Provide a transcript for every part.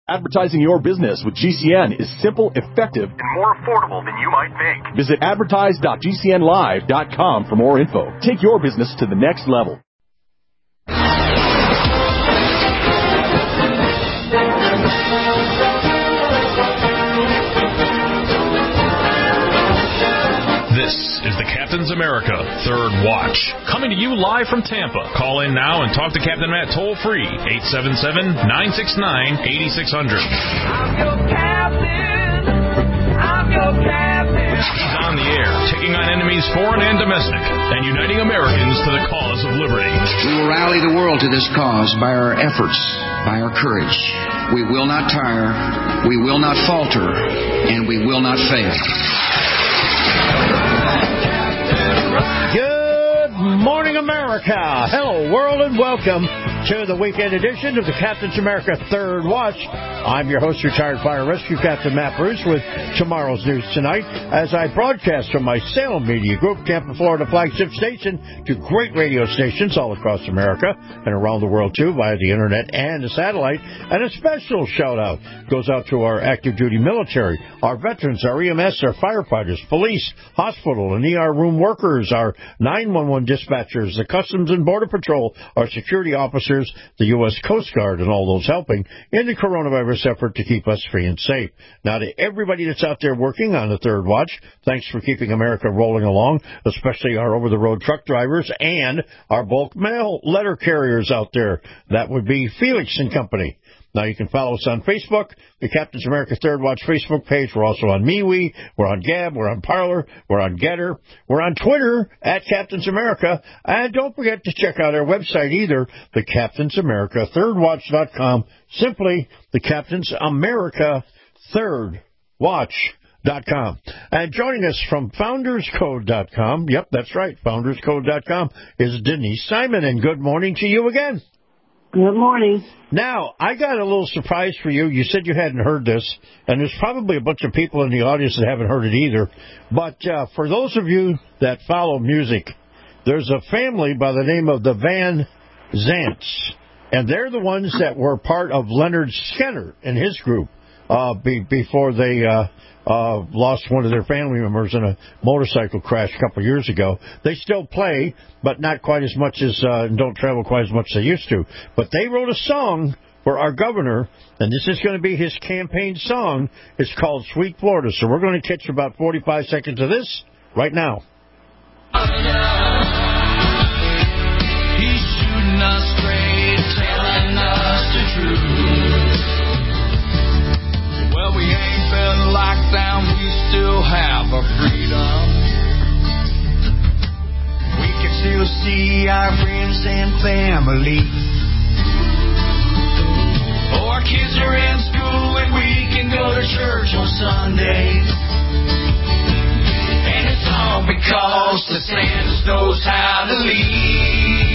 Advertising your business with GCN is simple, effective, and more affordable than you might think. Visit advertise.gcnlive.com for more info. Take your business to the next level. This is the Captain's America Third Watch, coming to you live from Tampa. Call in now and talk to Captain Matt toll-free, 877-969-8600. I'm your captain. I'm your captain. He's on the air, taking on enemies foreign and domestic, and uniting Americans to the cause of liberty. We will rally the world to this cause by our efforts, by our courage. We will not tire, we will not falter, and we will not fail. Good morning, America. Hello, world, and welcome to the weekend edition of the Captain's America Third Watch. I'm your host, retired fire rescue captain Matt Bruce, with tomorrow's news tonight as I broadcast from my Salem Media Group, Tampa, Florida flagship station, to great radio stations all across America and around the world, too, via the internet and the satellite. And a special shout-out goes out to our active duty military, our veterans, our EMS, our firefighters, police, hospital, and ER room workers, our 911 dispatchers, the Customs and Border Patrol, our security officers, the U.S. Coast Guard, and all those helping in the coronavirus effort to keep us free and safe. Now, to everybody that's out there working on the Third Watch, thanks for keeping America rolling along, especially our over-the-road truck drivers and our bulk mail letter carriers out there. That would be Felix and Company. Now, you can follow us on Facebook, the Captain's America Third Watch Facebook page. We're also on MeWe. We're on Gab. We're on Parler. We're on Getter. We're on Twitter, at Captain's America. And don't forget to check out our website either, the Captain's America ThirdWatch.com. Simply the Captain's America Third Watch.com. And joining us from FoundersCode.com, yep, that's right, FoundersCode.com, is Denise Simon. And good morning to you again. Good morning. Now, I got a little surprise for you. You said you hadn't heard this, and there's probably a bunch of people in the audience that haven't heard it either. But for those of you that follow music, there's a family by the name of the Van Zants, and they're the ones that were part of Leonard Skinner and his group before they lost one of their family members in a motorcycle crash a couple of years ago. They still play, but not quite as much as, don't travel quite as much as they used to. But they wrote a song for our governor, and this is going to be his campaign song. It's called Sweet Florida. So we're going to catch about 45 seconds of this right now. He's shooting us straight, telling us the truth. Well, we ain't been locked down, we still have our freedom. We can still see our friends and family. Oh, our kids are in school and we can go to church on Sunday. And it's all because the Santa knows how to lead.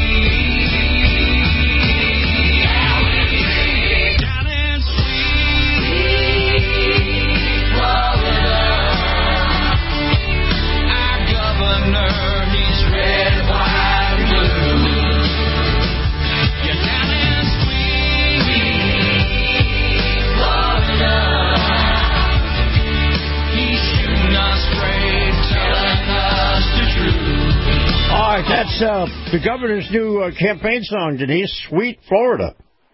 All right, that's the governor's new campaign song, Denise, Sweet Florida.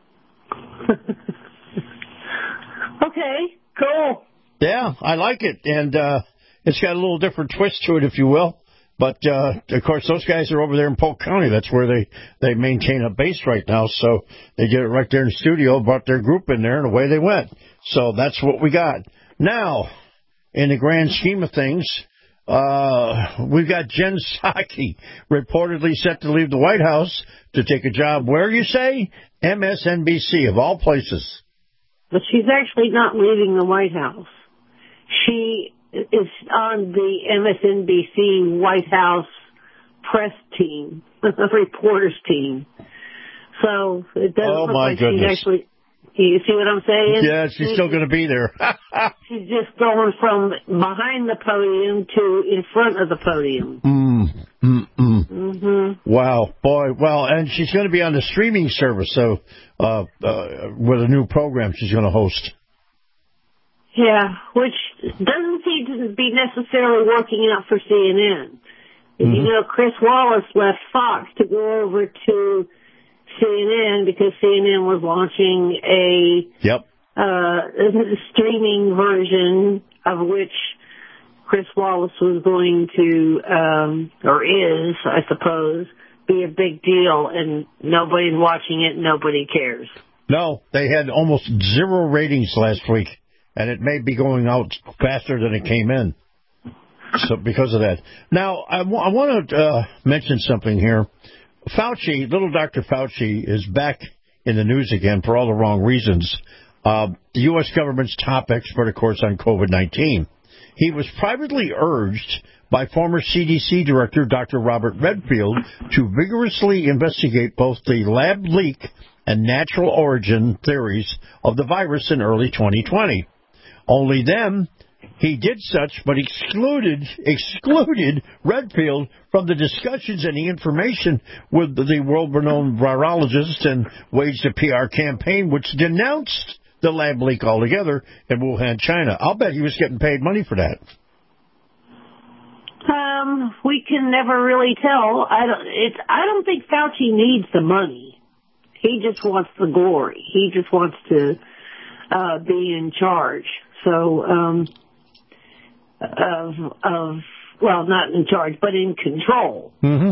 Okay, cool. Yeah, I like it, and it's got a little different twist to it, if you will. But, of course, those guys are over there in Polk County. That's where they maintain a base right now. So they did it right there in the studio, brought their group in there, and away they went. So that's what we got. Now, in the grand scheme of things, we've got Jen Psaki reportedly set to leave the White House to take a job where, you say? MSNBC, of all places. But she's actually not leaving the White House. She is on the MSNBC White House press team, the reporters team. So it doesn't look like she's actually... You see what I'm saying? Yeah, she's still going to be there. She's just going from behind the podium to in front of the podium. Mm-hmm. Wow, boy. Well, and she's going to be on the streaming service, so with a new program she's going to host. Yeah, which doesn't seem to be necessarily working out for CNN. Mm-hmm. You know, Chris Wallace left Fox to go over to CNN because CNN was launching a streaming version of which Chris Wallace was going to, or is, I suppose, be a big deal, and nobody's watching it, nobody cares. No, they had almost 0 ratings last week, and it may be going out faster than it came in. So because of that. Now, I want to mention something here. Fauci, little Dr. Fauci, is back in the news again for all the wrong reasons. The U.S. government's top expert, of course, on COVID-19. He was privately urged by former CDC Director Dr. Robert Redfield to vigorously investigate both the lab leak and natural origin theories of the virus in early 2020. Only then, he did such, but excluded Redfield from the discussions and the information with the world-renowned virologist and waged a PR campaign which denounced the lab leak altogether in Wuhan, China. I'll bet he was getting paid money for that. We can never really tell. I don't think Fauci needs the money. He just wants the glory. He just wants to be in charge. So, well, not in charge, but in control. Mm-hmm.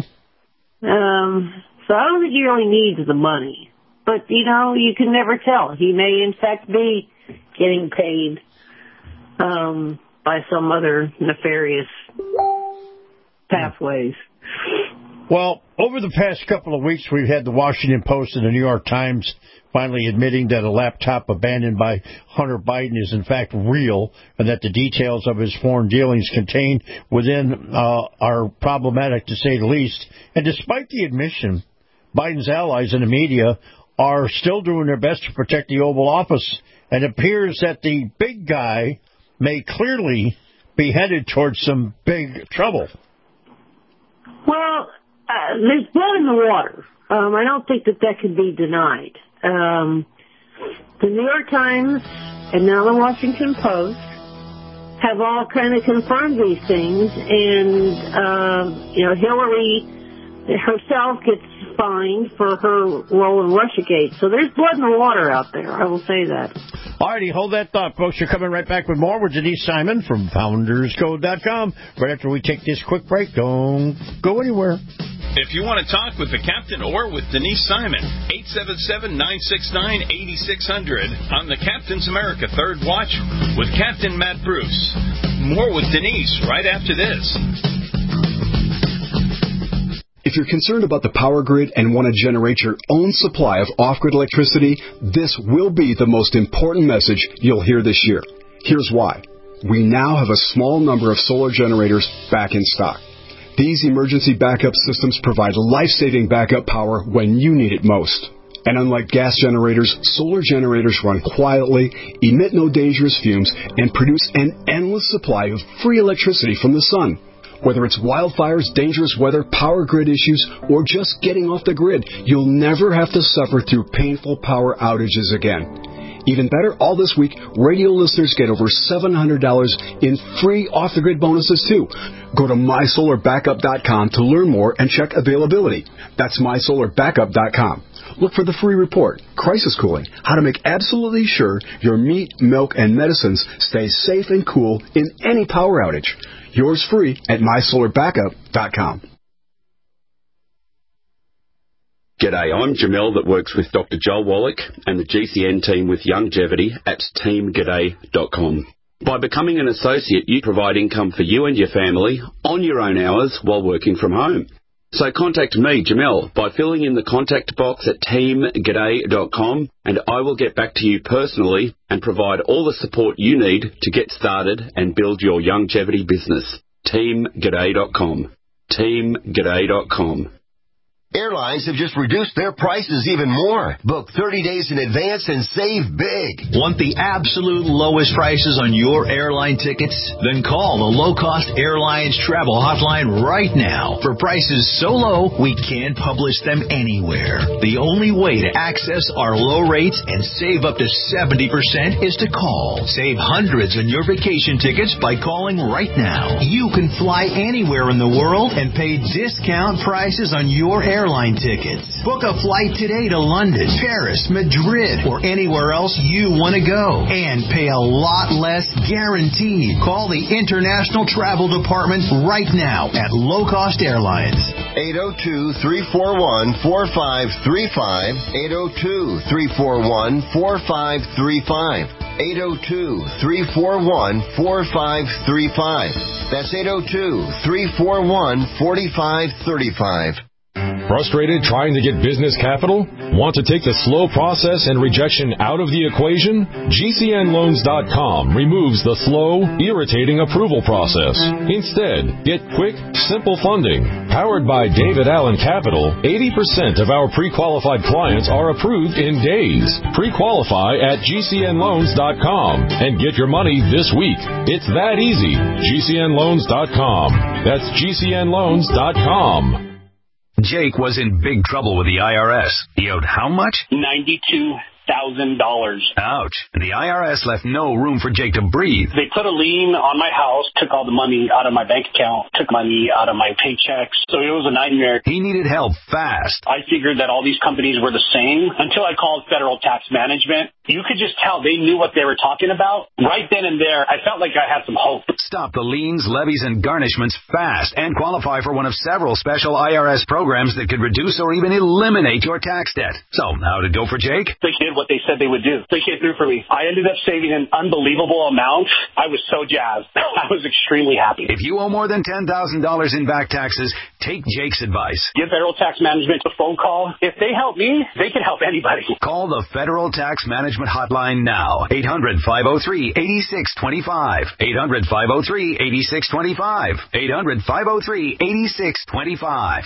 So I don't think he really needs the money. But, you know, you can never tell. He may, in fact, be getting paid by some other nefarious pathways. Well, over the past couple of weeks, we've had the Washington Post and the New York Times finally admitting that a laptop abandoned by Hunter Biden is, in fact, real, and that the details of his foreign dealings contained within are problematic, to say the least. And despite the admission, Biden's allies in the media are still doing their best to protect the Oval Office, and it appears that the big guy may clearly be headed towards some big trouble. Well, there's blood in the water. I don't think that can be denied. The New York Times and now the Washington Post have all kind of confirmed these things, and, you know, Hillary herself gets fined for her role in Russiagate. So there's blood in the water out there, I will say that. All righty, hold that thought, folks. You're coming right back with more with Denise Simon from FoundersCode.com. Right after we take this quick break, don't go anywhere. If you want to talk with the captain or with Denise Simon, 877-969-8600 on the Captain's America Third Watch with Captain Matt Bruce. More with Denise right after this. If you're concerned about the power grid and want to generate your own supply of off-grid electricity, this will be the most important message you'll hear this year. Here's why. We now have a small number of solar generators back in stock. These emergency backup systems provide life-saving backup power when you need it most. And unlike gas generators, solar generators run quietly, emit no dangerous fumes, and produce an endless supply of free electricity from the sun. Whether it's wildfires, dangerous weather, power grid issues, or just getting off the grid, you'll never have to suffer through painful power outages again. Even better, all this week, radio listeners get over $700 in free off-the-grid bonuses, too. Go to MySolarBackup.com to learn more and check availability. That's MySolarBackup.com. Look for the free report, Crisis Cooling, how to make absolutely sure your meat, milk, and medicines stay safe and cool in any power outage. Yours free at MySolarBackup.com. G'day, I'm Jamel that works with Dr. Joel Wallach and the GCN team with Longevity at teamg'day.com. By becoming an associate, you provide income for you and your family on your own hours while working from home. So contact me, Jamel, by filling in the contact box at teamg'day.com, and I will get back to you personally and provide all the support you need to get started and build your longevity business. teamg'day.com. teamg'day.com. Airlines have just reduced their prices even more. Book 30 days in advance and save big. Want the absolute lowest prices on your airline tickets? Then call the Low Cost Airlines Travel Hotline right now for prices so low we can't publish them anywhere. The only way to access our low rates and save up to 70% is to call. Save hundreds on your vacation tickets by calling right now. You can fly anywhere in the world and pay discount prices on your airline tickets. Book a flight today to London, Paris, Madrid, or anywhere else you want to go and pay a lot less guaranteed. Call the International Travel Department right now at Low Cost Airlines. 802-341-4535. 802-341-4535. 802-341-4535. That's 802-341-4535. Frustrated trying to get business capital? Want to take the slow process and rejection out of the equation? GCNLoans.com removes the slow, irritating approval process. Instead, get quick, simple funding. Powered by David Allen Capital, 80% of our pre-qualified clients are approved in days. Pre-qualify at GCNLoans.com and get your money this week. It's that easy. GCNLoans.com. That's GCNLoans.com. Jake was in big trouble with the IRS. He owed how much? $92,000. Ouch. And the IRS left no room for Jake to breathe. They put a lien on my house, took all the money out of my bank account, took money out of my paychecks. So it was a nightmare. He needed help fast. I figured that all these companies were the same until I called Federal Tax Management. You could just tell they knew what they were talking about. Right then and there, I felt like I had some hope. Stop the liens, levies, and garnishments fast and qualify for one of several special IRS programs that could reduce or even eliminate your tax debt. So, how did it go for Jake? They did what they said they would do. They came through for me. I ended up saving an unbelievable amount. I was so jazzed. I was extremely happy. If you owe more than $10,000 in back taxes, take Jake's advice. Give Federal Tax Management a phone call. If they help me, they can help anybody. Call the Federal Tax Management Hotline now. 800-503-8625. 800-503-8625. 800-503-8625.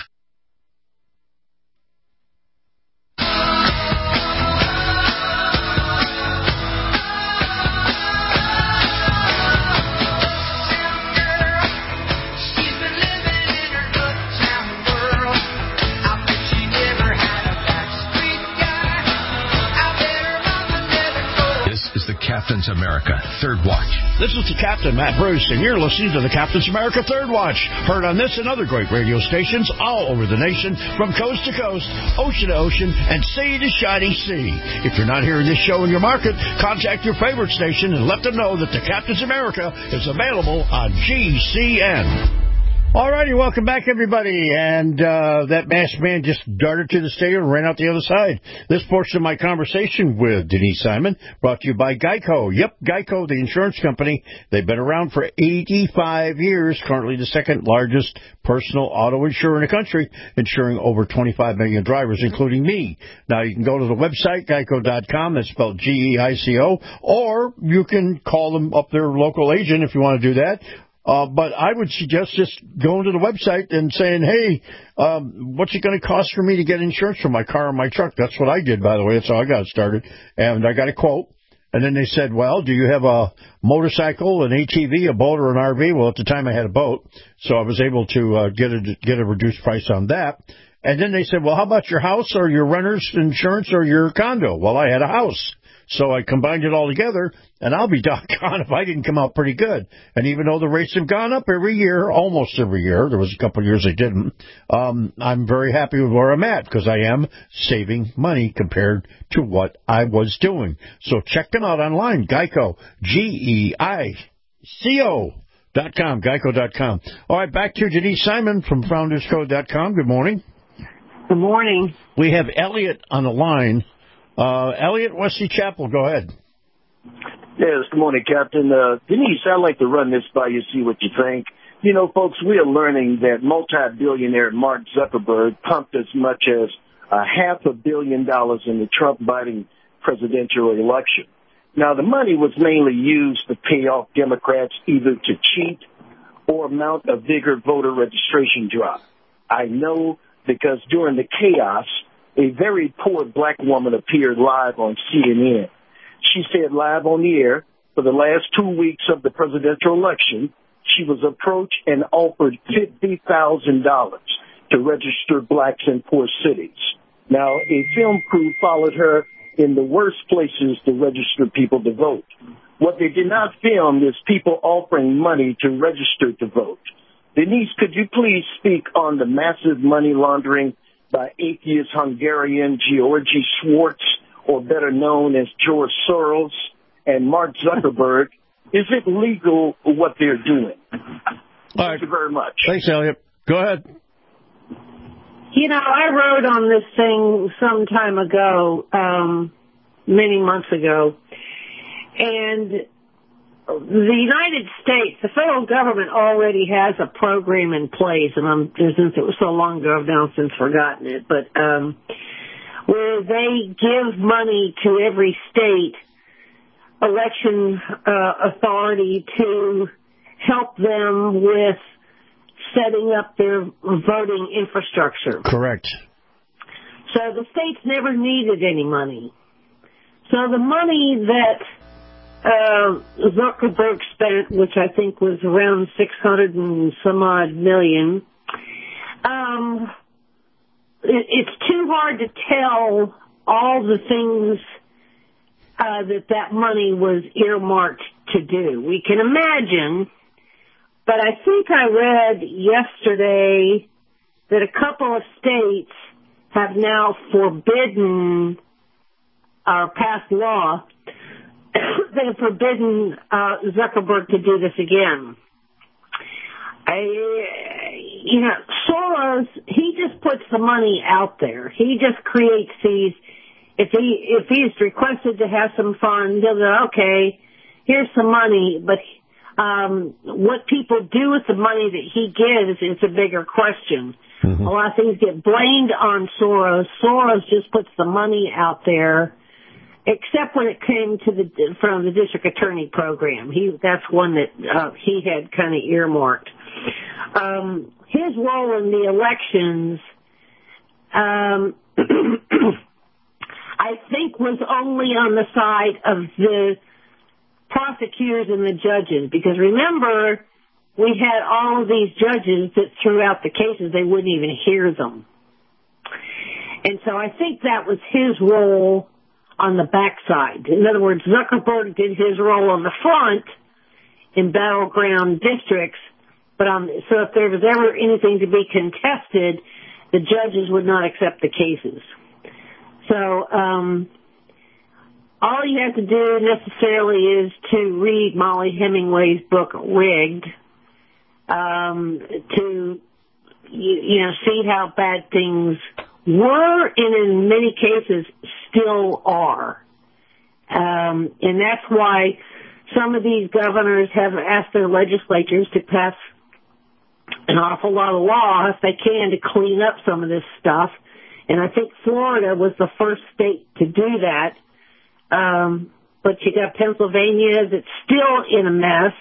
Captain's America Third Watch. This is the Captain, Matt Bruce, and you're listening to the Captain's America Third Watch. Heard on this and other great radio stations all over the nation, from coast to coast, ocean to ocean, and sea to shining sea. If you're not hearing this show in your market, contact your favorite station and let them know that the Captain's America is available on GCN. All righty, welcome back, everybody. And that masked man just darted to the stadium and ran out the other side. This portion of my conversation with Denise Simon brought to you by Geico. Yep, Geico, the insurance company. They've been around for 85 years, currently the second largest personal auto insurer in the country, insuring over 25 million drivers, including me. Now, you can go to the website, geico.com. That's spelled G-E-I-C-O. Or you can call them up their local agent if you want to do that. But I would suggest just going to the website and saying, hey, what's it going to cost for me to get insurance for my car and my truck? That's what I did, by the way. That's how I got started. And I got a quote. And then they said, well, do you have a motorcycle, an ATV, a boat, or an RV? Well, at the time I had a boat, so I was able to get a reduced price on that. And then they said, well, how about your house or your renter's insurance or your condo? Well, I had a house. So I combined it all together, and I'll be doggone if I didn't come out pretty good. And even though the rates have gone up every year, almost every year, there was a couple of years they didn't, I'm very happy with where I'm at because I am saving money compared to what I was doing. So check them out online, Geico, Geico.com, Geico.com. All right, back to Denise Simon from FoundersCode.com. Good morning. Good morning. We have Elliot on the line. Elliot, Wesley Chapel, go ahead. Yes, good morning, Captain. Denise, I'd like to run this by you, see what you think. You know, folks, we are learning that multi-billionaire Mark Zuckerberg pumped as much as $500 million in the Trump-Biden presidential election. Now, the money was mainly used to pay off Democrats either to cheat or mount a bigger voter registration drive. I know because during the chaos, a very poor black woman appeared live on CNN. She said live on the air, for the last 2 weeks of the presidential election, she was approached and offered $50,000 to register blacks in poor cities. Now, a film crew followed her in the worst places to register people to vote. What they did not film is people offering money to register to vote. Denise, could you please speak on the massive money laundering by atheist Hungarian Georgi Schwartz, or better known as George Soros, and Mark Zuckerberg? Is it legal what they're doing? Thank you very much. Thanks, Elliot. Go ahead. You know, I wrote on this thing some time ago, many months ago, and the United States, the federal government already has a program in place, and since it was so long ago, I've now since forgotten it, but where they give money to every state election authority to help them with setting up their voting infrastructure. Correct. So the states never needed any money. So the money that Zuckerberg spent, which I think was around 600 and some odd million, it's too hard to tell all the things that money was earmarked to do. We can imagine, but I think I read yesterday that a couple of states have now forbidden or passed law that have forbidden Zuckerberg to do this again. Soros, he just puts the money out there. He just creates these. If he's requested to have some fun, he'll go, okay, here's some money. But what people do with the money that he gives is a bigger question. Mm-hmm. A lot of things get blamed on Soros. Soros just puts the money out there, except when it came to from the district attorney program. That's one that he had kind of earmarked. His role in the elections, I think, was only on the side of the prosecutors and the judges, because remember, we had all of these judges that throughout the cases, they wouldn't even hear them. And so I think that was his role on the backside. In other words, Zuckerberg did his role on the front in battleground districts, but so if there was ever anything to be contested, the judges would not accept the cases. So all you have to do necessarily is to read Molly Hemingway's book Rigged, to see how bad things were and in many cases still are. And that's why some of these governors have asked their legislatures to pass an awful lot of law, if they can, to clean up some of this stuff. And I think Florida was the first state to do that. But you got Pennsylvania that's still in a mess.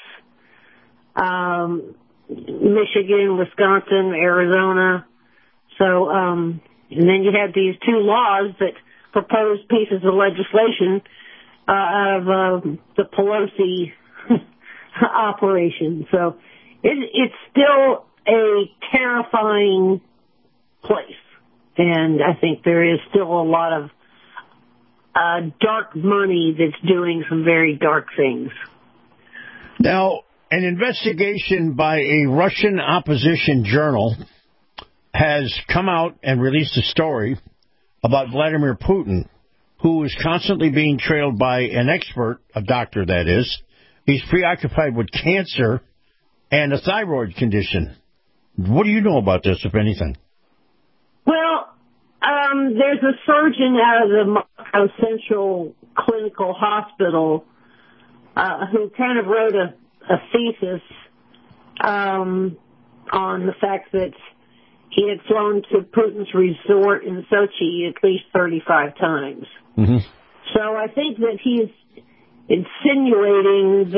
Michigan, Wisconsin, Arizona. So, and then you had these two laws that proposed pieces of legislation of the Pelosi operation. So it's still a terrifying place. And I think there is still a lot of dark money that's doing some very dark things. Now, an investigation by a Russian opposition journal has come out and released a story about Vladimir Putin, who is constantly being trailed by an expert, a doctor that is. He's preoccupied with cancer and a thyroid condition. What do you know about this, if anything? Well, there's a surgeon out of the Moscow Central Clinical Hospital who kind of wrote a thesis on the fact that he had flown to Putin's resort in Sochi at least 35 times. Mm-hmm. So I think that he's insinuating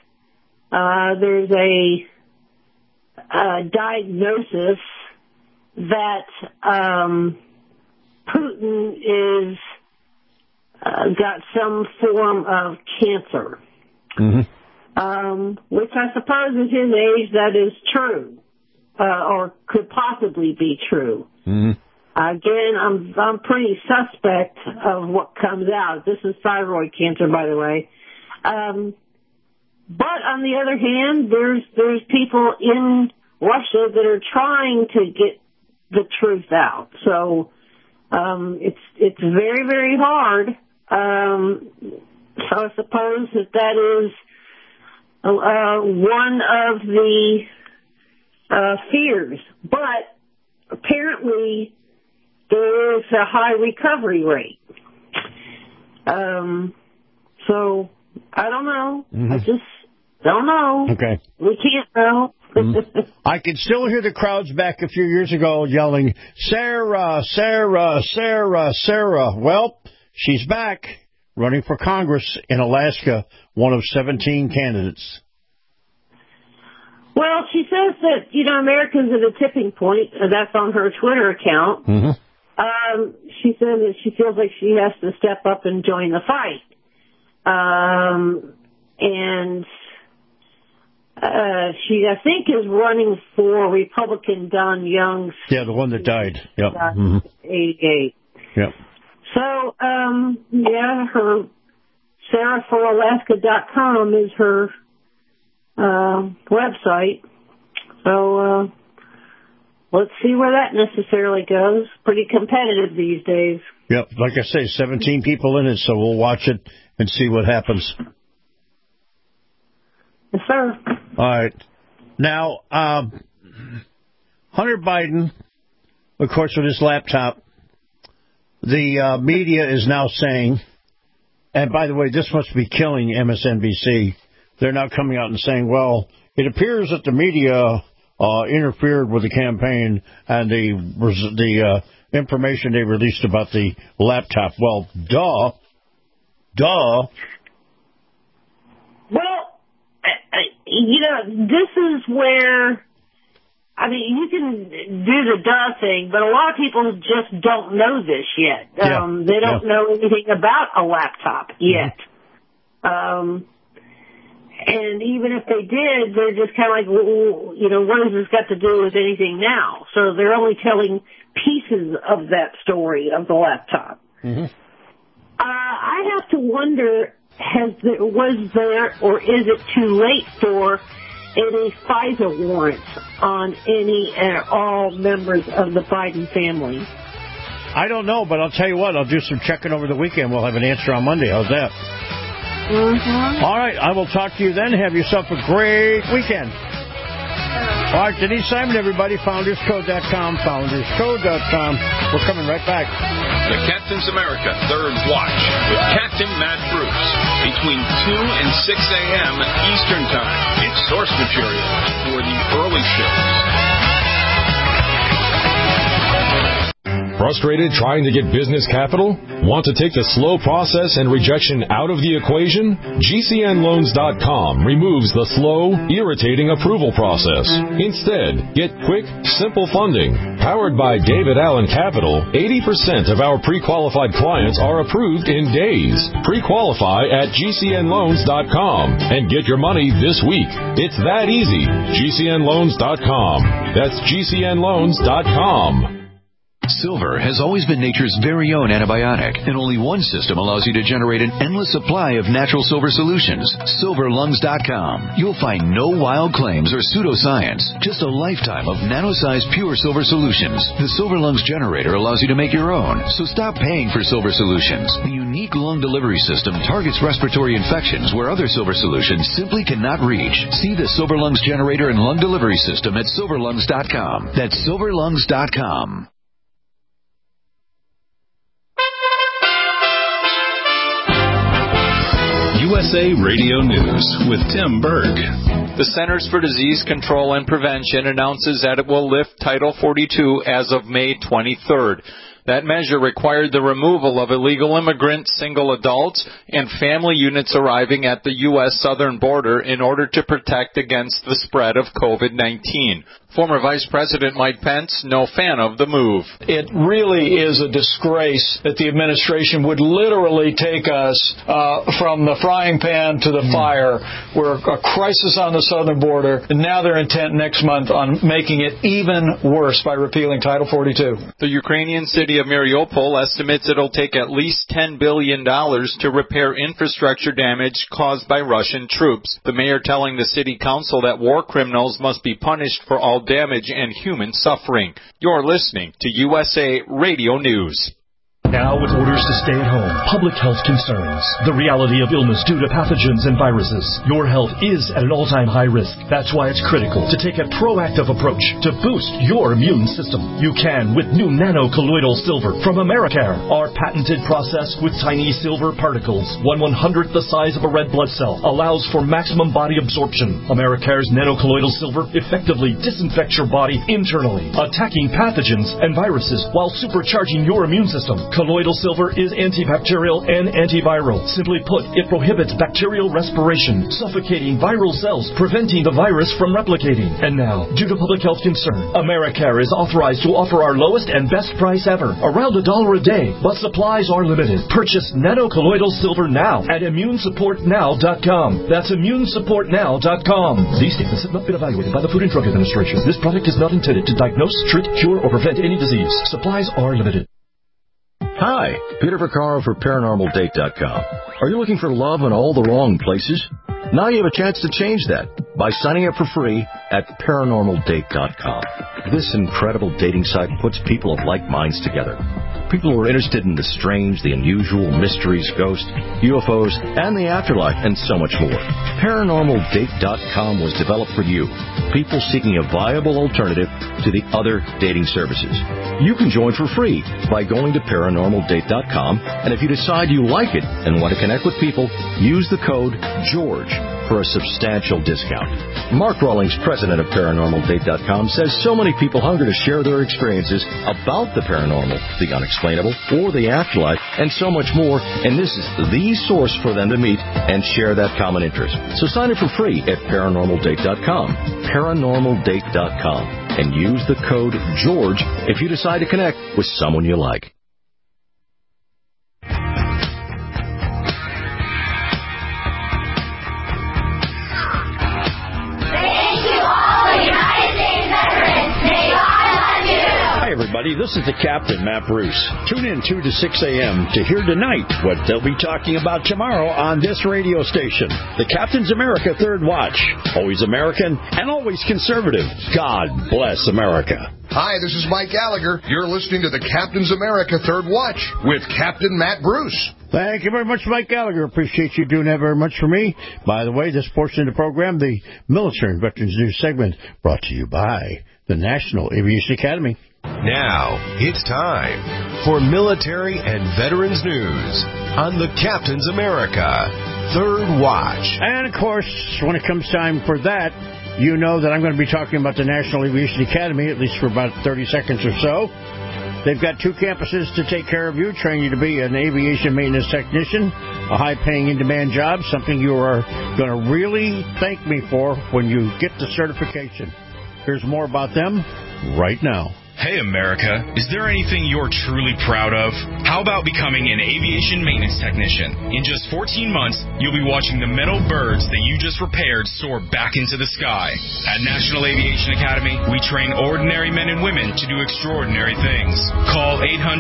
that there's a diagnosis that Putin is got some form of cancer, which I suppose at his age that is true, or could possibly be true. Again, I'm pretty suspect of what comes out. This is thyroid cancer, by the way. But on the other hand, there's people in Russia that are trying to get the truth out. So it's very, very hard. So I suppose that is one of the fears. But apparently there is a high recovery rate. So I don't know. I just don't know. Okay. We can't know. I can still hear the crowds back a few years ago yelling, Sarah, Sarah, Sarah, Sarah. Well, she's back, running for Congress in Alaska, one of 17 candidates. Well, she says that, America's at a tipping point. That's on her Twitter account. She says that she feels like she has to step up and join the fight. And she, I think, is running for Republican Don Young's... Yeah, the one that died. Yep. 88. Yep. So, her SarahForAlaska.com is her website. So, let's see where that necessarily goes. Pretty competitive these days. Yep. Like I say, 17 people in it, so we'll watch it and see what happens. Yes, sir. All right. Now, Hunter Biden, of course, with his laptop, the media is now saying, and by the way, this must be killing MSNBC. They're now coming out and saying, well, it appears that the media interfered with the campaign and the information they released about the laptop. Well, duh. Well, this is where, you can do the duh thing, but a lot of people just don't know this yet. They don't know anything about a laptop yet. And even if they did, they're just kind of like, well, what has this got to do with anything now? So they're only telling pieces of that story of the laptop. I have to wonder, was there or is it too late for any FISA warrants on any and all members of the Biden family? I don't know, but I'll tell you what, I'll do some checking over the weekend. We'll have an answer on Monday. How's that? All right, I will talk to you then. Have yourself a great weekend. All right, Denise Simon, everybody, FoundersCode.com, FoundersCode.com. We're coming right back. The Captain's America Third Watch with Captain Matt Bruce between 2 and 6 a.m. Eastern Time. It's source material for the early shows. Frustrated trying to get business capital? Want to take the slow process and rejection out of the equation? GCNLoans.com removes the slow, irritating approval process. Instead, get quick, simple funding. Powered by David Allen Capital, 80% of our pre-qualified clients are approved in days. Pre-qualify at GCNLoans.com and get your money this week. It's that easy. GCNLoans.com. That's GCNLoans.com. Silver has always been nature's very own antibiotic, and only one system allows you to generate an endless supply of natural silver solutions. SilverLungs.com. You'll find no wild claims or pseudoscience, just a lifetime of nano-sized pure silver solutions. The Silver Lungs generator allows you to make your own, so stop paying for silver solutions. The unique lung delivery system targets respiratory infections where other silver solutions simply cannot reach. See the Silver Lungs generator and lung delivery system at SilverLungs.com. That's SilverLungs.com. USA Radio News with Tim Berg. The Centers for Disease Control and Prevention announces that it will lift Title 42 as of May 23rd. That measure required the removal of illegal immigrants, single adults, and family units arriving at the U.S. southern border in order to protect against the spread of COVID-19. Former Vice President Mike Pence, no fan of the move. It really is a disgrace that the administration would literally take us from the frying pan to the fire. We're a crisis on the southern border, and now they're intent next month on making it even worse by repealing Title 42. The Ukrainian city of Mariupol estimates it'll take at least $10 billion to repair infrastructure damage caused by Russian troops. The mayor telling the city council that war criminals must be punished for all damage and human suffering. You're listening to USA Radio News. Now, with orders to stay at home, public health concerns, the reality of illness due to pathogens and viruses, your health is at an all-time high risk. That's why it's critical to take a proactive approach to boost your immune system. You can with new nano-colloidal silver from Americare. Our patented process with tiny silver particles, 1/100th the size of a red blood cell, allows for maximum body absorption. Americare's nano-colloidal silver effectively disinfects your body internally, attacking pathogens and viruses while supercharging your immune system. Colloidal silver is antibacterial and antiviral. Simply put, it prohibits bacterial respiration, suffocating viral cells, preventing the virus from replicating. And now, due to public health concern, Americare is authorized to offer our lowest and best price ever, around $1 a day, but supplies are limited. Purchase nano-colloidal silver now at immunesupportnow.com. That's immunesupportnow.com. These statements have not been evaluated by the Food and Drug Administration. This product is not intended to diagnose, treat, cure, or prevent any disease. Supplies are limited. Hi, Peter Vaccaro for ParanormalDate.com. Are you looking for love in all the wrong places? Now you have a chance to change that by signing up for free at ParanormalDate.com. This incredible dating site puts people of like minds together. People who are interested in the strange, the unusual, mysteries, ghosts, UFOs, and the afterlife, and so much more. ParanormalDate.com was developed for you, people seeking a viable alternative to the other dating services. You can join for free by going to ParanormalDate.com, and if you decide you like it and want to connect with people, use the code GEORGE for a substantial discount. Mark Rawlings, president of ParanormalDate.com, says so many people hunger to share their experiences about the paranormal, the unexplainable, or the afterlife, and so much more, and this is the source for them to meet and share that common interest. So sign up for free at ParanormalDate.com, ParanormalDate.com, and use the code GEORGE if you decide to connect with someone you like. Everybody, this is the Captain, Matt Bruce. Tune in 2 to 6 a.m. to hear tonight what they'll be talking about tomorrow on this radio station. The Captain's America Third Watch. Always American and always conservative. God bless America. Hi, this is Mike Gallagher. You're listening to the Captain's America Third Watch with Captain Matt Bruce. Thank you very much, Mike Gallagher. Appreciate you doing that very much for me. By the way, this portion of the program, the Military and Veterans News segment, brought to you by the National Aviation Academy. Now, it's time for Military and Veterans News on the Captain's America Third Watch. And, of course, when it comes time for that, you know that I'm going to be talking about the National Aviation Academy, at least for about 30 seconds or so. They've got 2 campuses to take care of you, train you to be an aviation maintenance technician, a high-paying, in-demand job, something you are going to really thank me for when you get the certification. Here's more about them right now. Hey, America, is there anything you're truly proud of? How about becoming an aviation maintenance technician? In just 14 months, you'll be watching the metal birds that you just repaired soar back into the sky. At National Aviation Academy, we train ordinary men and women to do extraordinary things. Call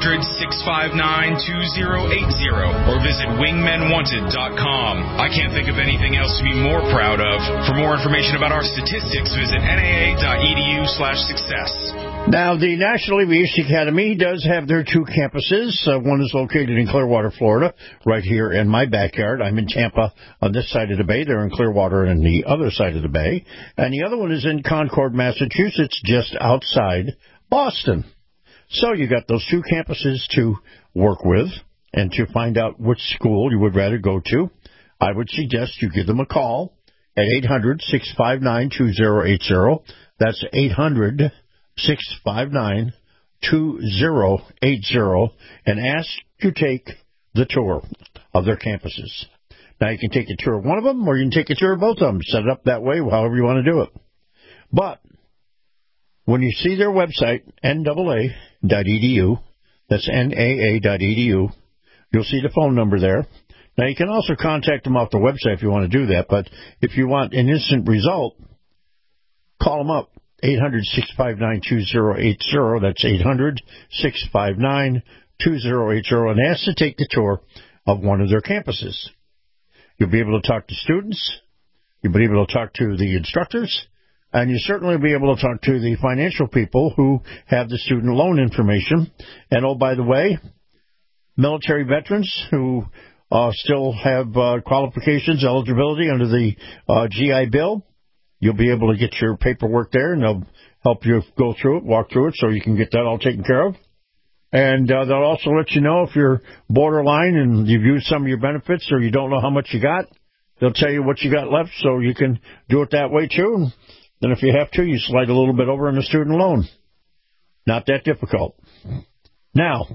800-659-2080 or visit wingmenwanted.com. I can't think of anything else to be more proud of. For more information about our statistics, visit naa.edu/success. Now, the National Aviation Academy does have their 2 campuses. One is located in Clearwater, Florida, right here in my backyard. I'm in Tampa on this side of the bay. They're in Clearwater on the other side of the bay. And the other one is in Concord, Massachusetts, just outside Boston. So you got those 2 campuses to work with. And to find out which school you would rather go to, I would suggest you give them a call at 800-659-2080. That's 800-659-2080, and ask to take the tour of their campuses. Now, you can take a tour of one of them, or you can take a tour of both of them. Set it up that way, however you want to do it. But when you see their website, NAA.edu, that's NAA.edu, you'll see the phone number there. Now, you can also contact them off the website if you want to do that, but if you want an instant result, call them up, 800-659-2080. That's 800-659-2080, and ask to take the tour of one of their campuses. You'll be able to talk to students, you'll be able to talk to the instructors, and you'll certainly be able to talk to the financial people who have the student loan information. And, oh, by the way, military veterans who still have qualifications, eligibility under the GI Bill, you'll be able to get your paperwork there, and they'll help you go through it, walk through it, so you can get that all taken care of. And they'll also let you know if you're borderline and you've used some of your benefits or you don't know how much you got. They'll tell you what you got left, so you can do it that way, too. Then if you have to, you slide a little bit over in the student loan. Not that difficult. Now,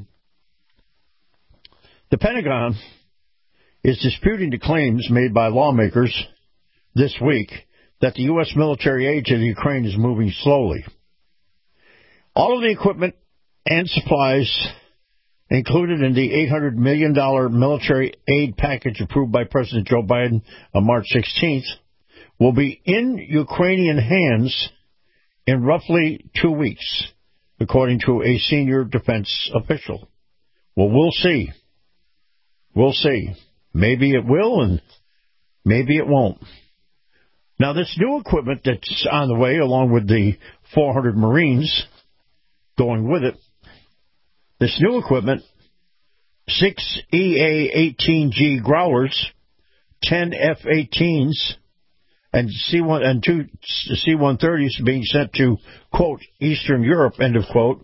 the Pentagon is disputing the claims made by lawmakers this week that the U.S. military aid to the Ukraine is moving slowly. All of the equipment and supplies included in the $800 million military aid package approved by President Joe Biden on March 16th will be in Ukrainian hands in roughly 2 weeks, according to a senior defense official. Well, we'll see. We'll see. Maybe it will and maybe it won't. Now, this new equipment that's on the way, along with the 400 Marines going with it, this new equipment, 6 EA-18G Growlers, 10 F-18s, and C-1 and 2 C-130s being sent to, quote, Eastern Europe, end of quote.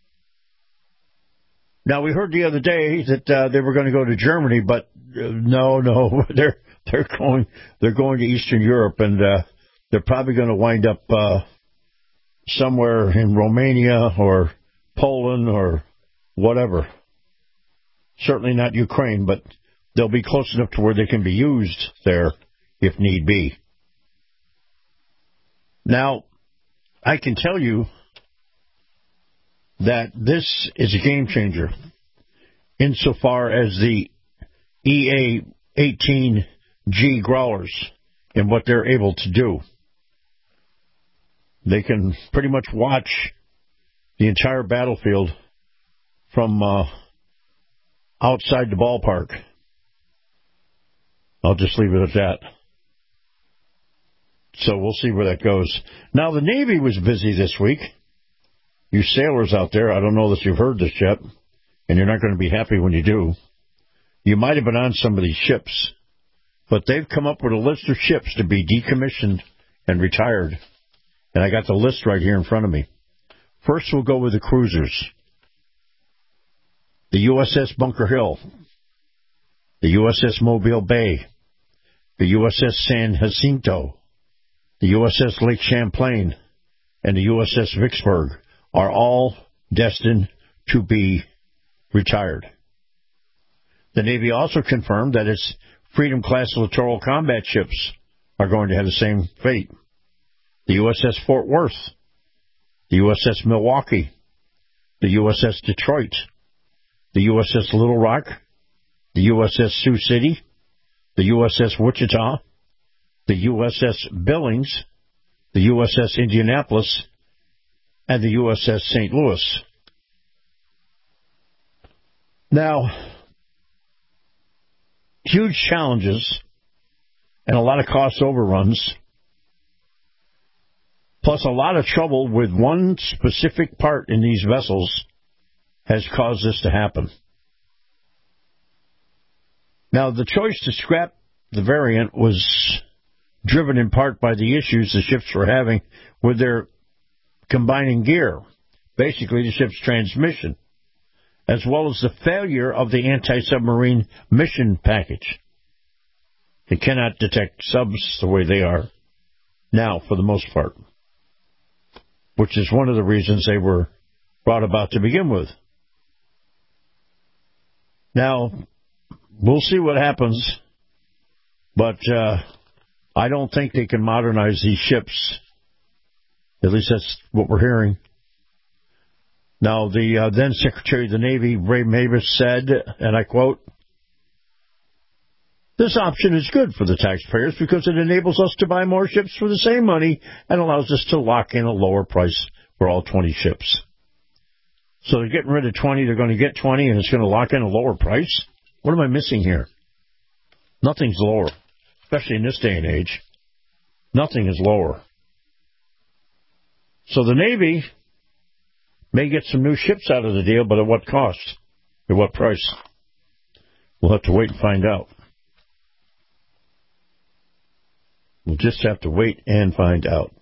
Now, we heard the other day that they were going to go to Germany, but no, they're going to Eastern Europe, and they're probably going to wind up somewhere in Romania or Poland or whatever. Certainly not Ukraine, but they'll be close enough to where they can be used there if need be. Now, I can tell you that this is a game changer insofar as the EA-18G Growlers and what they're able to do. They can pretty much watch the entire battlefield from outside the ballpark. I'll just leave it at that. So we'll see where that goes. Now, the Navy was busy this week. You sailors out there, I don't know that you've heard this yet, and you're not going to be happy when you do. You might have been on some of these ships, but they've come up with a list of ships to be decommissioned and retired. And I got the list right here in front of me. First, we'll go with the cruisers. The USS Bunker Hill, the USS Mobile Bay, the USS San Jacinto, the USS Lake Champlain, and the USS Vicksburg are all destined to be retired. The Navy also confirmed that its Freedom-class littoral combat ships are going to have the same fate. The USS Fort Worth, the USS Milwaukee, the USS Detroit, the USS Little Rock, the USS Sioux City, the USS Wichita, the USS Billings, the USS Indianapolis, and the USS St. Louis. Now, huge challenges and a lot of cost overruns, plus a lot of trouble with one specific part in these vessels has caused this to happen. Now, the choice to scrap the variant was driven in part by the issues the ships were having with their combining gear, basically the ship's transmission, as well as the failure of the anti-submarine mission package. It cannot detect subs the way they are now, for the most part, which is one of the reasons they were brought about to begin with. Now, we'll see what happens, but I don't think they can modernize these ships At least that's what we're hearing. Now, the then Secretary of the Navy, Ray Mabus, said, and I quote, "This option is good for the taxpayers because it enables us to buy more ships for the same money and allows us to lock in a lower price for all 20 ships." So they're getting rid of 20, they're going to get 20, and it's going to lock in a lower price? What am I missing here? Nothing's lower, especially in this day and age. Nothing is lower. So the Navy may get some new ships out of the deal, but at what cost? At what price? We'll have to wait and find out. We'll just have to wait and find out.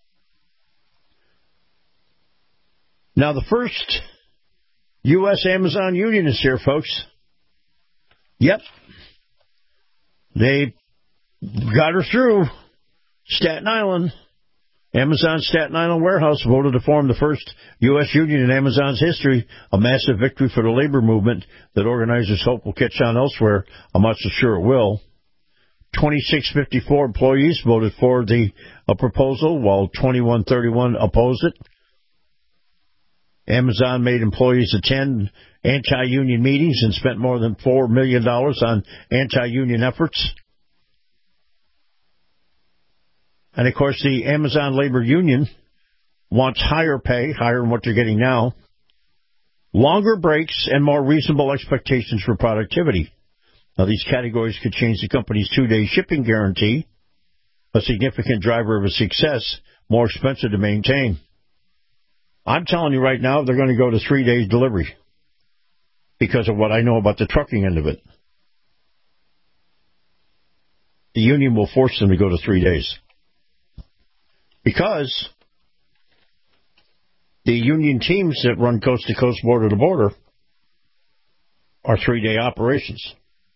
Now, the first U.S. Amazon union is here, folks. Yep. They got her through. Staten Island. Amazon's Staten Island warehouse voted to form the first U.S. union in Amazon's history, a massive victory for the labor movement that organizers hope will catch on elsewhere. I'm not so sure it will. 2654 employees voted for the proposal, while 2131 opposed it. Amazon made employees attend anti-union meetings and spent more than $4 million on anti-union efforts. And, of course, the Amazon Labor Union wants higher pay, higher than what they're getting now, longer breaks, and more reasonable expectations for productivity. Now, these categories could change the company's 2-day shipping guarantee, a significant driver of its success, more expensive to maintain. I'm telling you right now, they're going to go to 3-day delivery because of what I know about the trucking end of it. The union will force them to go to 3 days because the union teams that run coast-to-coast, border-to-border are 3-day operations.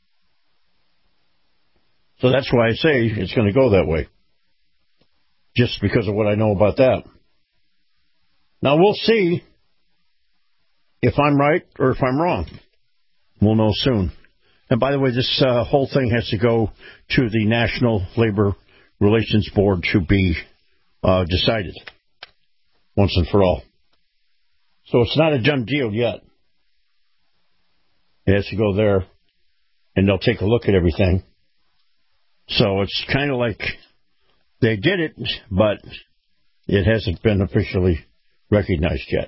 So that's why I say it's going to go that way, just because of what I know about that. Now, we'll see if I'm right or if I'm wrong. We'll know soon. And by the way, this whole thing has to go to the National Labor Relations Board to be decided once and for all. So it's not a done deal yet. It has to go there, and they'll take a look at everything. So it's kind of like they did it, but it hasn't been officially recognized yet.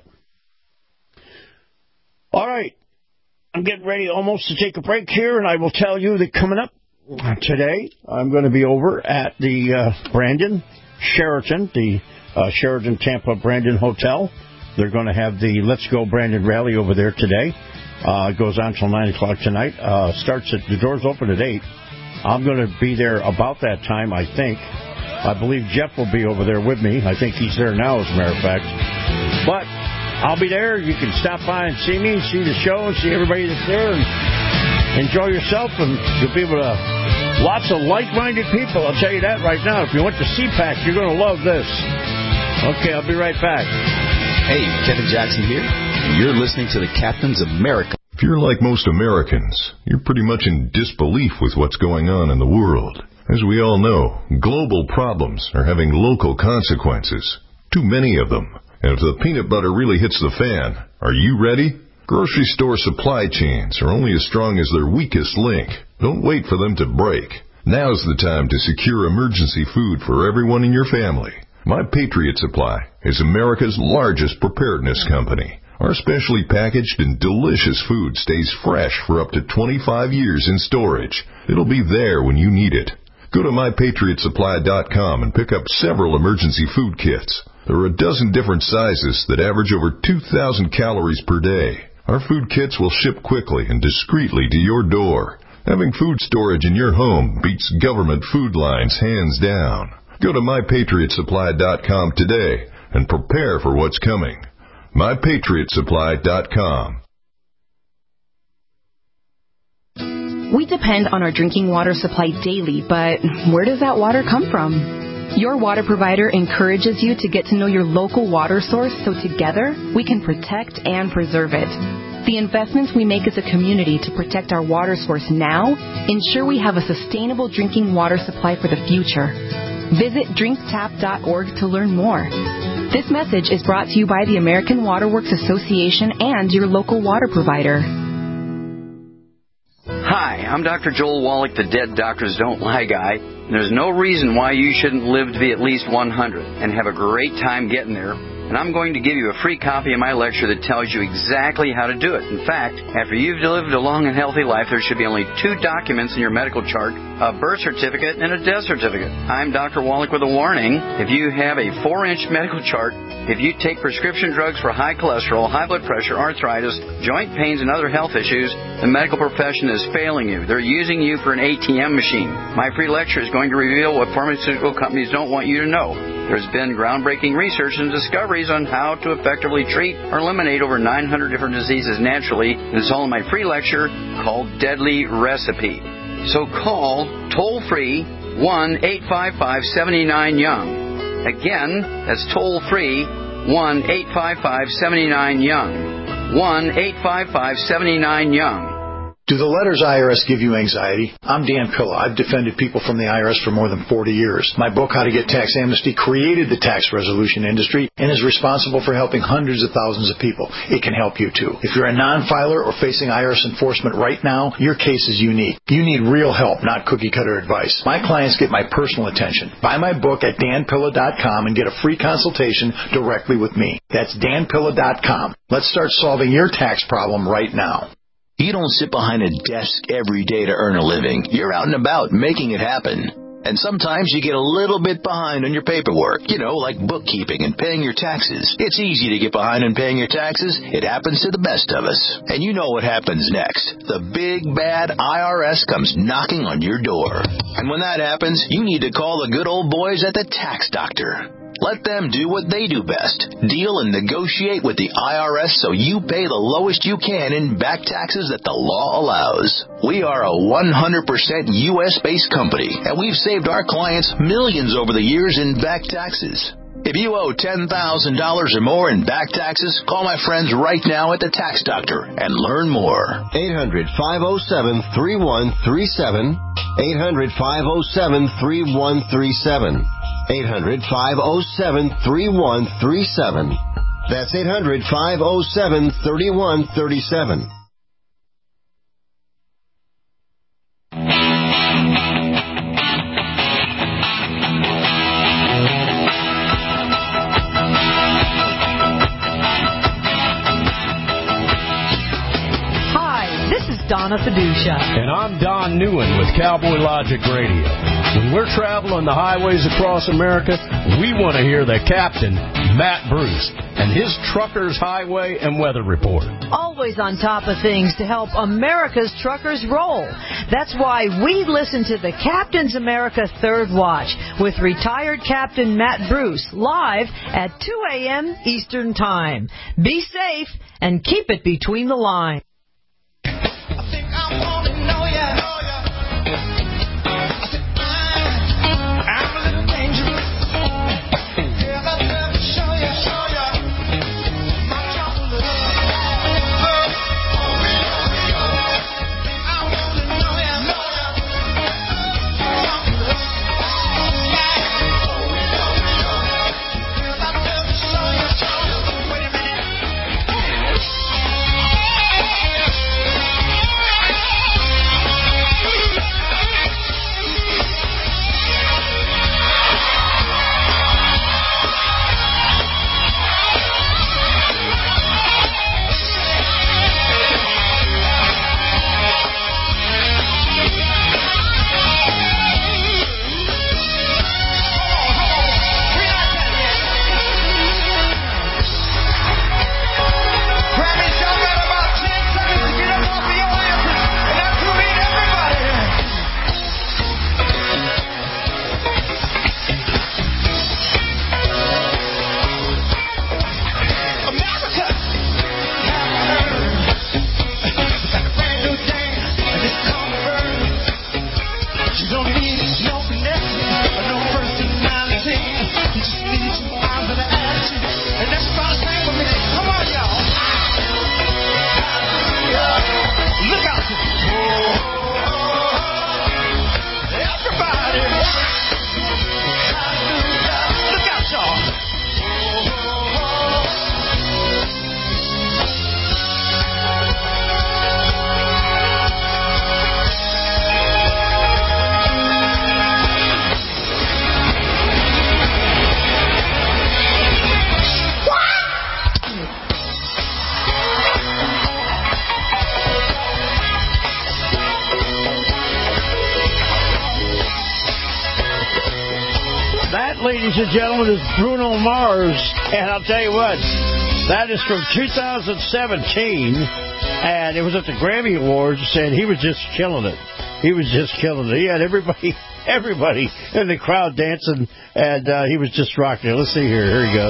All right. I'm getting ready almost to take a break here, and I will tell you that coming up today, I'm going to be over at the Brandon Sheraton, the Sheraton Tampa Brandon Hotel. They're going to have the Let's Go Brandon rally over there today. It goes on till 9 o'clock tonight. Starts at the doors open at 8. I'm going to be there about that time, I think. I believe Jeff will be over there with me. I think he's there now, as a matter of fact. But I'll be there. You can stop by and see me, see the show, and see everybody that's there, and enjoy yourself. And you'll be able to lots of like-minded people. I'll tell you that right now. If you went to CPAC, you're going to love this. Okay, I'll be right back. Hey, Kevin Jackson here. You're listening to the Captain's America. If you're like most Americans, you're pretty much in disbelief with what's going on in the world. As we all know, global problems are having local consequences. Too many of them. And if the peanut butter really hits the fan, are you ready? Grocery store supply chains are only as strong as their weakest link. Don't wait for them to break. Now's the time to secure emergency food for everyone in your family. My Patriot Supply is America's largest preparedness company. Our specially packaged and delicious food stays fresh for up to 25 years in storage. It'll be there when you need it. Go to MyPatriotSupply.com and pick up several emergency food kits. There are a dozen different sizes that average over 2,000 calories per day. Our food kits will ship quickly and discreetly to your door. Having food storage in your home beats government food lines hands down. Go to MyPatriotSupply.com today and prepare for what's coming. MyPatriotSupply.com. We depend on our drinking water supply daily, but where does that water come from? Your water provider encourages you to get to know your local water source so together we can protect and preserve it. The investments we make as a community to protect our water source now ensure we have a sustainable drinking water supply for the future. Visit drinktap.org to learn more. This message is brought to you by the American Water Works Association and your local water provider. Hi, I'm Dr. Joel Wallach, the Dead Doctors Don't Lie guy. There's no reason why you shouldn't live to be at least 100 and have a great time getting there. And I'm going to give you a free copy of my lecture that tells you exactly how to do it. In fact, after you've lived a long and healthy life, there should be only 2 documents in your medical chart, a birth certificate and a death certificate. I'm Dr. Wallach with a warning. If you have a 4-inch medical chart, if you take prescription drugs for high cholesterol, high blood pressure, arthritis, joint pains, and other health issues, the medical profession is failing you. They're using you for an ATM machine. My free lecture is going to reveal what pharmaceutical companies don't want you to know. There's been groundbreaking research and discoveries on how to effectively treat or eliminate over 900 different diseases naturally, and it's all in my free lecture called Deadly Recipe. So call toll-free 1-855-79-YOUNG. Again, that's toll-free 1-855-79-YOUNG. 1-855-79-YOUNG. Do the letters IRS give you anxiety? I'm Dan Pilla. I've defended people from the IRS for more than 40 years. My book, How to Get Tax Amnesty, created the tax resolution industry and is responsible for helping hundreds of thousands of people. It can help you, too. If you're a non-filer or facing IRS enforcement right now, your case is unique. You need real help, not cookie-cutter advice. My clients get my personal attention. Buy my book at danpilla.com and get a free consultation directly with me. That's danpilla.com. Let's start solving your tax problem right now. You don't sit behind a desk every day to earn a living. You're out and about making it happen. And sometimes you get a little bit behind on your paperwork, like bookkeeping and paying your taxes. It's easy to get behind on paying your taxes. It happens to the best of us. And you know what happens next. The big, bad IRS comes knocking on your door. And when that happens, you need to call the good old boys at the Tax Doctor. Let them do what they do best. Deal and negotiate with the IRS so you pay the lowest you can in back taxes that the law allows. We are a 100% U.S.-based company, and we've saved our clients millions over the years in back taxes. If you owe $10,000 or more in back taxes, call my friends right now at the Tax Doctor and learn more. 800-507-3137. 800-507-3137. 800-507-3137. That's 800-507-3137. Donna Fiducia. And I'm Don Newen with Cowboy Logic Radio. When we're traveling the highways across America, we want to hear the captain, Matt Bruce, and his Truckers Highway and Weather Report. Always on top of things to help America's truckers roll. That's why we listen to the Captain's America Third Watch with retired Captain Matt Bruce live at 2 a.m. Eastern Time. Be safe and keep it between the lines. That, ladies and gentlemen, is Bruno Mars. And I'll tell you what, that is from 2017. And it was at the Grammy Awards, and he was just killing it. He was just killing it. He had everybody in the crowd dancing, and he was just rocking it. Let's see here. Here he goes.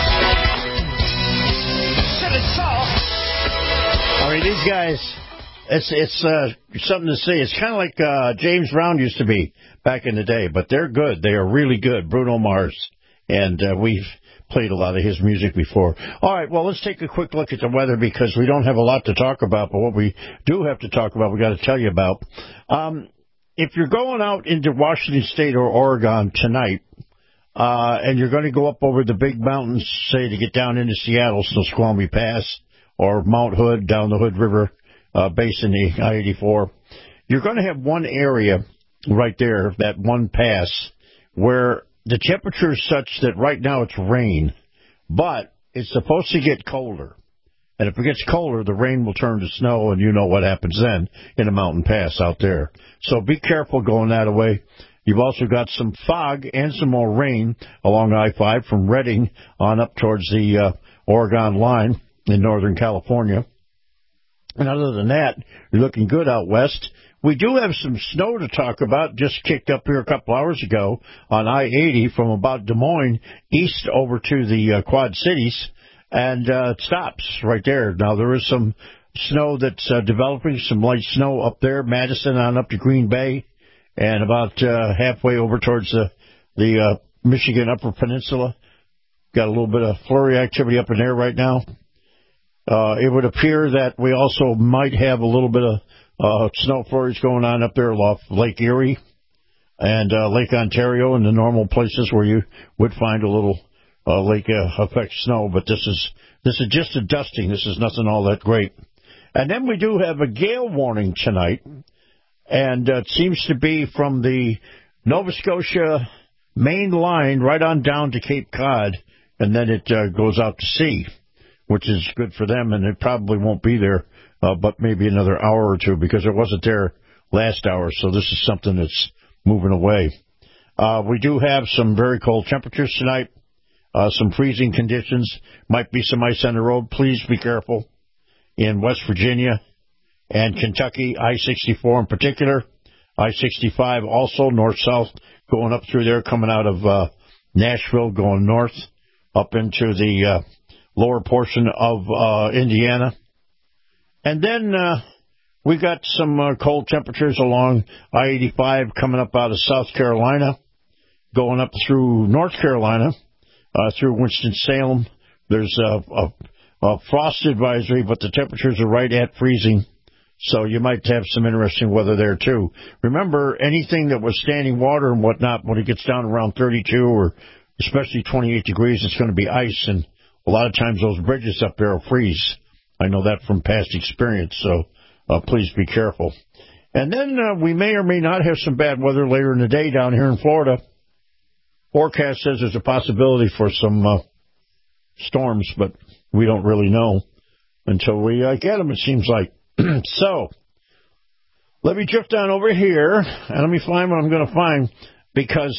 I mean, these guys, it's something to see. It's kind of like James Brown used to be back in the day, but they're good. They are really good, Bruno Mars. And we've played a lot of his music before. All right, well, let's take a quick look at the weather because we don't have a lot to talk about, but what we do have to talk about, we got to tell you about. If you're going out into Washington State or Oregon tonight, and you're going to go up over the big mountains, say, to get down into Seattle, Snoqualmie Pass, or Mount Hood, down the Hood River basin, the I-84, you're going to have one area right there, that one pass, where the temperature is such that right now it's rain, but it's supposed to get colder. And if it gets colder, the rain will turn to snow, and you know what happens then in a mountain pass out there. So be careful going that way. You've also got some fog and some more rain along I-5 from Redding on up towards the Oregon line in Northern California. And other than that, you're looking good out west. We do have some snow to talk about, just kicked up here a couple hours ago on I-80 from about Des Moines east over to the Quad Cities, and it stops right there. Now, there is some snow that's developing, some light snow up there, Madison on up to Green Bay, and about halfway over towards the Michigan Upper Peninsula. Got a little bit of flurry activity up in there right now. It would appear that we also might have a little bit of snow flurries going on up there off Lake Erie and Lake Ontario and the normal places where you would find a little lake effect snow. But this is just a dusting. This is nothing all that great. And then we do have a gale warning tonight, and it seems to be from the Nova Scotia main line right on down to Cape Cod, and then it goes out to sea, which is good for them, and it probably won't be there but maybe another hour or two because it wasn't there last hour, so this is something that's moving away. We do have some very cold temperatures tonight, some freezing conditions, might be some ice on the road. Please be careful in West Virginia and Kentucky, I-64 in particular, I-65 also north-south, going up through there, coming out of Nashville, going north up into the lower portion of Indiana. And then we got some cold temperatures along I-85 coming up out of South Carolina, going up through North Carolina, through Winston-Salem. There's a frost advisory, but the temperatures are right at freezing, so you might have some interesting weather there, too. Remember, anything that was standing water and whatnot, when it gets down around 32 or especially 28 degrees, it's going to be ice, and a lot of times those bridges up there will freeze. I know that from past experience, so please be careful. And then we may or may not have some bad weather later in the day down here in Florida. Forecast says there's a possibility for some storms, but we don't really know until we get them, it seems like. So, let me drift on over here, and let me find what I'm going to find, because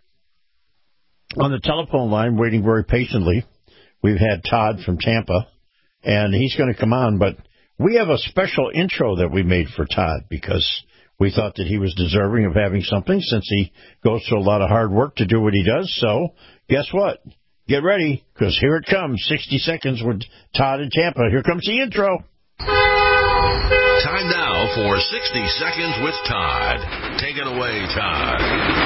on the telephone line, waiting very patiently, we've had Todd from Tampa, and he's going to come on, but we have a special intro that we made for Todd because we thought that he was deserving of having something since he goes through a lot of hard work to do what he does. So, guess what? Get ready, because here it comes, 60 seconds with Todd in Tampa. Here comes the intro. Time now for 60 Seconds with Todd. Take it away, Todd.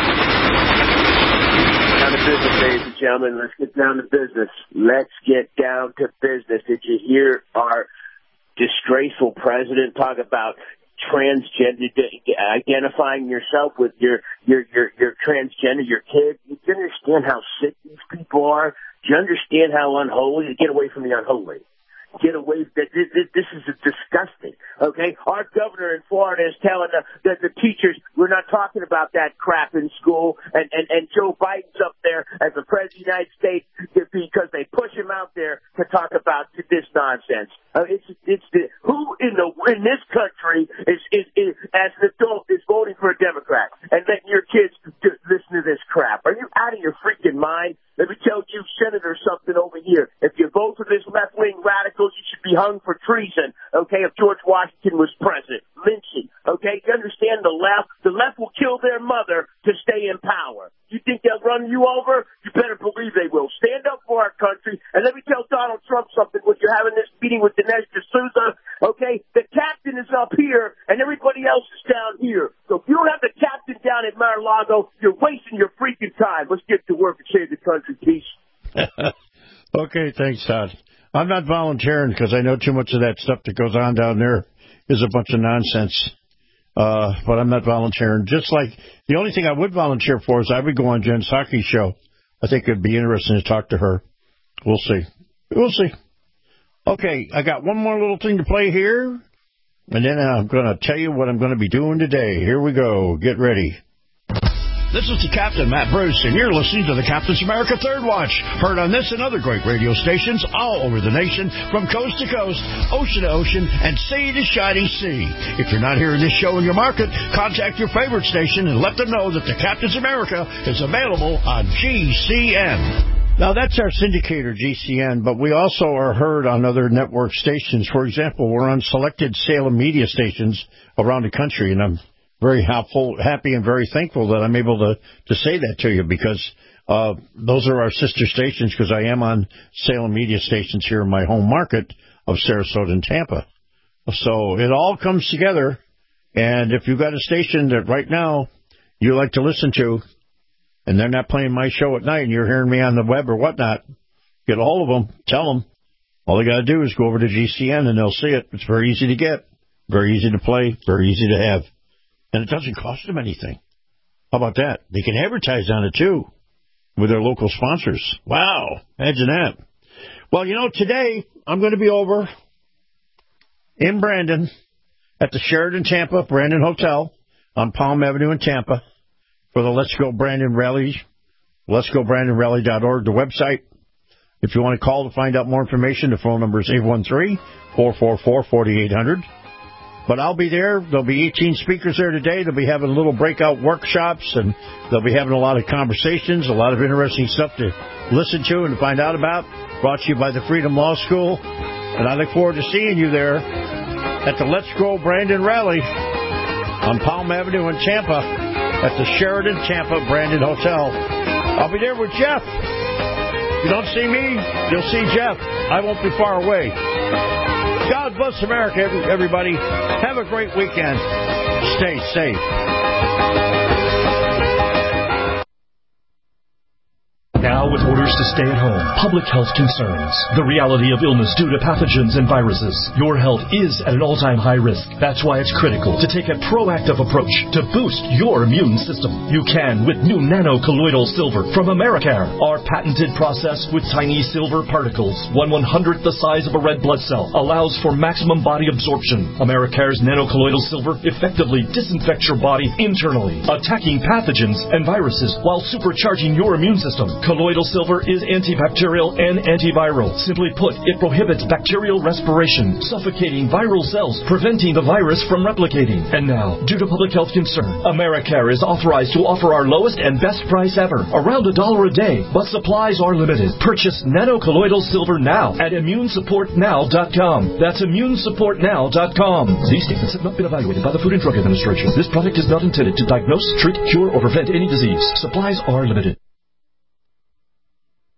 Down to business, ladies and gentlemen. Let's get down to business. Let's get down to business. Did you hear our disgraceful president talk about transgender, identifying yourself with your transgender, your kid? Do you understand how sick these people are? Do you understand how unholy? Get away from the unholy. Get away. This is disgusting. Okay, our governor in Florida is telling the teachers we're not talking about that crap in school, and Joe Biden's up there as the president of the United States because they push him out there to talk about this nonsense. Who in this country is as an adult is voting for a Democrat and letting your kids listen to this crap. Are you out of your freaking mind? Let me tell you, Senator, something over here. If you vote for this left-wing radical, you should be hung for treason, okay, if George Washington was president. Lynching, okay? You understand the left? The left will kill their mother to stay in power. You think they'll run you over? You better believe they will. Stand up for our country. And let me tell Donald Trump something. When you're having this meeting with Dinesh D'Souza, okay, the captain is up here and everybody else is down here. So if you don't have the captain down at Mar-a-Lago, you're wasting your freaking time. Let's get to work and save the country. Peace. Okay, thanks, Todd. I'm not volunteering because I know too much of that stuff that goes on down there is a bunch of nonsense. But I'm not volunteering. Just like the only thing I would volunteer for is I would go on Jen Psaki's show. I think it'd be interesting to talk to her. We'll see. We'll see. Okay, I got one more little thing to play here, and then I'm going to tell you what I'm going to be doing today. Here we go. Get ready. This is the Captain, Matt Bruce, and you're listening to the Captain's America Third Watch, heard on this and other great radio stations all over the nation, from coast to coast, ocean to ocean, and sea to shining sea. If you're not hearing this show in your market, contact your favorite station and let them know that the Captain's America is available on GCN. Now, that's our syndicator, GCN, but we also are heard on other network stations. For example, we're on selected Salem media stations around the country, and I'm very happy and very thankful that I'm able to say that to you, because those are our sister stations, because I am on Salem media stations here in my home market of Sarasota and Tampa. So it all comes together, and if you've got a station that right now you like to listen to, and they're not playing my show at night, and you're hearing me on the web or whatnot, get a hold of them, tell them. All they got to do is go over to GCN, and they'll see it. It's very easy to get, very easy to play, very easy to have. And it doesn't cost them anything. How about that? They can advertise on it, too, with their local sponsors. Wow, imagine that. Well, you know, today I'm going to be over in Brandon at the Sheraton Tampa Brandon Hotel on Palm Avenue in Tampa for the Let's Go Brandon Rally, letsgobrandonrally.org, the website. If you want to call to find out more information, the phone number is 813-444-4800. But I'll be there. There'll be 18 speakers there today. They'll be having little breakout workshops, and they'll be having a lot of conversations, a lot of interesting stuff to listen to and to find out about. Brought to you by the Freedom Law School. And I look forward to seeing you there at the Let's Go Brandon Rally on Palm Avenue in Tampa at the Sheraton Tampa Brandon Hotel. I'll be there with Jeff. If you don't see me, you'll see Jeff. I won't be far away. God bless America, everybody. Have a great weekend. Stay safe. Now, with orders to stay at home, public health concerns, the reality of illness due to pathogens and viruses, your health is at an all-time high risk. That's why it's critical to take a proactive approach to boost your immune system. You can with new nano-colloidal silver from Americare. Our patented process with tiny silver particles, 1/100th the size of a red blood cell, allows for maximum body absorption. Americare's nano-colloidal silver effectively disinfects your body internally, attacking pathogens and viruses while supercharging your immune system. Colloidal silver is antibacterial and antiviral. Simply put, it prohibits bacterial respiration, suffocating viral cells, preventing the virus from replicating. And now, due to public health concern, Americare is authorized to offer our lowest and best price ever, around $1 a day, but supplies are limited. Purchase nano-colloidal silver now at immunesupportnow.com. That's immunesupportnow.com. These statements have not been evaluated by the Food and Drug Administration. This product is not intended to diagnose, treat, cure, or prevent any disease. Supplies are limited.